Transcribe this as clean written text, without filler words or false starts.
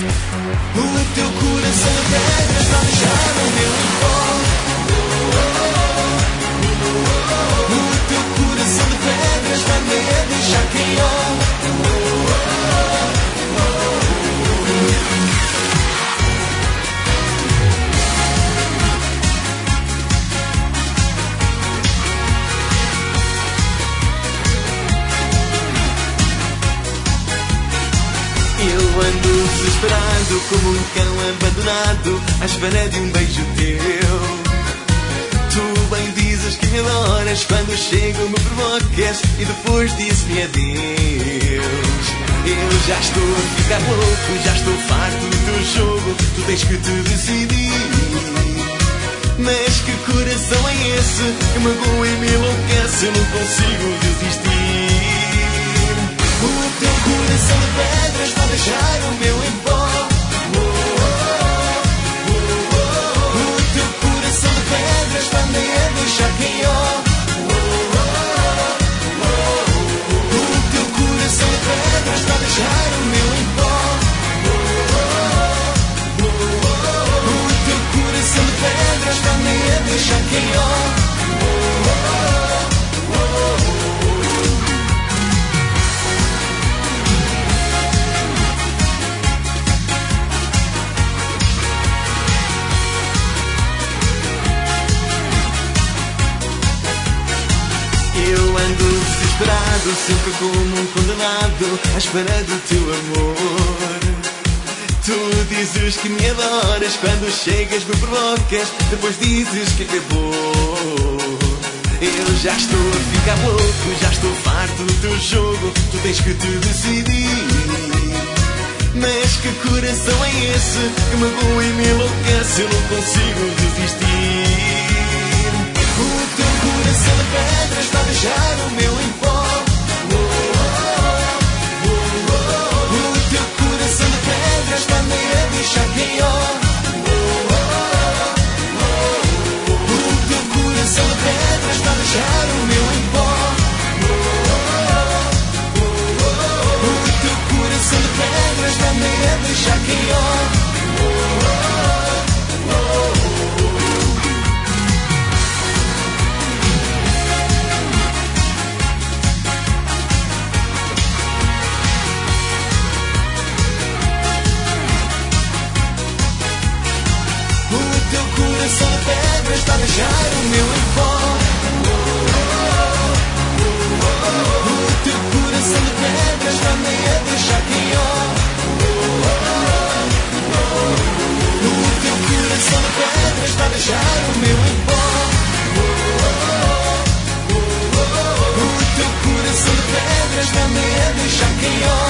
O teu coração de pedra está a deixar o meu em pó. O teu coração de pedra está-me a deixar cair. Eu ando desesperado como um cão abandonado à espera de um beijo teu. Tu bem dizes que me adoras, quando chego me provocas e depois dizes-me adeus. Eu já estou a ficar louco, já estou farto do teu jogo, tu tens que te decidir. Mas que coração é esse que magoa e me enlouquece, eu não consigo resistir. O teu coração de pedra está a deixar o meu em pó. O teu coração de pedra está-me a deixar cair. O teu coração de pedra está a deixar o meu em pó. O teu coração de pedra está-me a deixar cair. Eu ando desesperado, sempre como um condenado, à espera do teu amor. Tu dizes que me adoras, quando chegas me provocas, depois dizes que acabou. Eu já estou a ficar louco, já estou farto do teu jogo, tu tens que te decidir. Mas que coração é esse que magoa e me enlouquece, eu não consigo resistir. O teu coração de pedra está a deixar o meu em pó. O teu coração de pedra está-me a deixar cair. O teu coração de pedra está a deixar o meu em pó. O teu coração de pedra está-me a deixar cair. Coração de pedra está a deixar o meu em pó. O teu coração de pedra está-me a deixar cair. O teu coração de pedra está a deixar o meu em pó. O teu coração de pedra está-me a deixar cair.